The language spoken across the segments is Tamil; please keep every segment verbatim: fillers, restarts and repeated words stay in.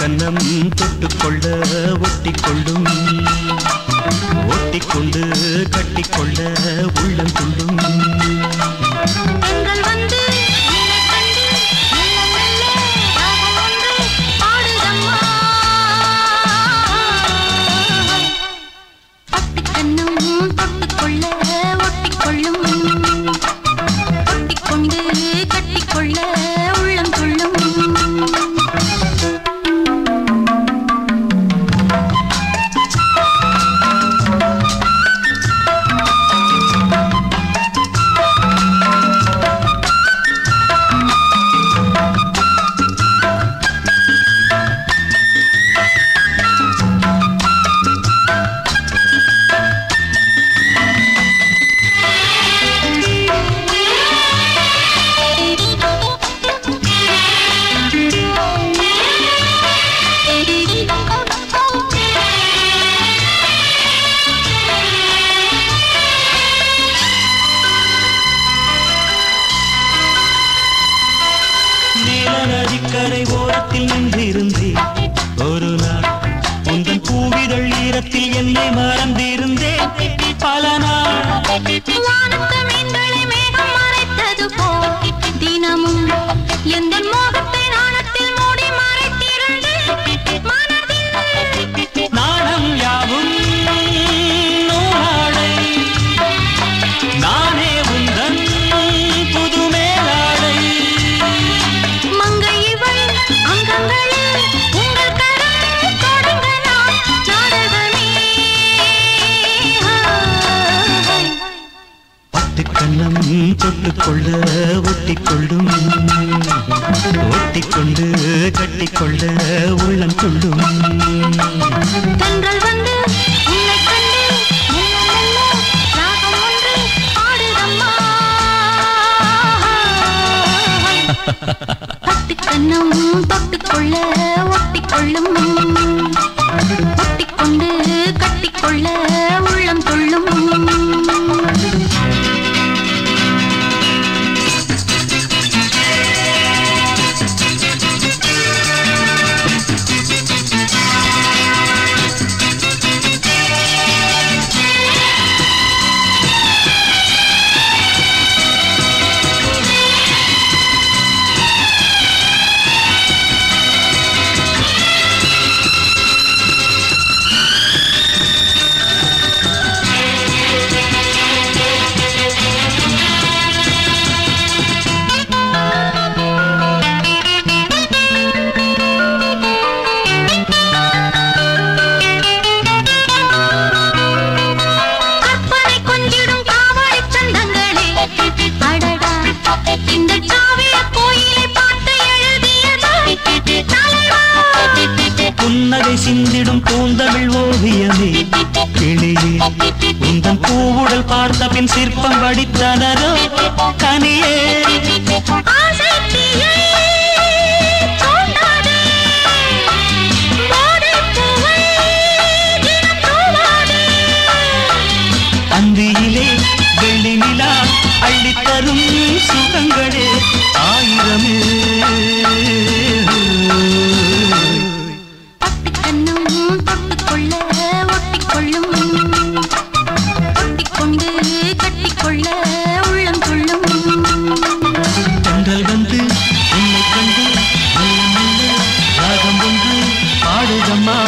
கன்னம் தொட்டுக்கொள்ள ஒட்டிக்கொள்ளும் ஒட்டிக்கொண்டு கட்டிக்கொள்ள உள்ளம் துள்ளும் நதிக்கரை ஓரத்தில் நின்றிருந்தேன் ஒரு நாள் உந்தன் பூவிதழ் ஈரத்தில் என்னை மறந்திருந்தேன் பல நாள் தினமும் எந்த மோகத்தை நாணத்தில் மூடி மறைத்திருந்தேன் நாணம் யாவும் நூலாடை நானே உந்தன் புது மேலாடை கண்ணம் தொட்டுக்கொள்ள ஒட்டிக்கொள்ளும் ஒட்டிக்கொண்டு கட்டிக்கொள்ள உள்ளம் துள்ளும் தென்றல் வந்து உன்னை கண்டு ராகம் ஒன்று பாடுதம்மா பட்டு கண்ணம் தொட்டுக்கொள்ள ஒட்டிக்கொள்ளும் ஒட்டிக்கொண்டு கட்டிக்கொள்ள உள்ளம் துள்ளும் புன்னகை சிந்திடும் பூந்தமிழ் ஓவியமே கிளியே உந்தன் பூவுடல் பார்த்த பின் சிற்பம் வடித்தனரோ கனியே அந்தியிலே வெள்ளி நிலா அள்ளித்தரும் சுகங்களே ஆயிரமே தென்றல் வந்து உன்னை கண்டு ராகம் ஒன்று பாடுதம்மா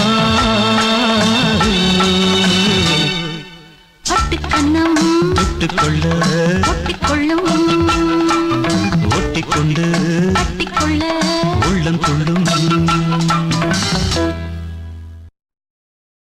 தொட்டுக்கொள்ள ஒட்டிக்கொள்ளும் ஒட்டிக்கொண்டு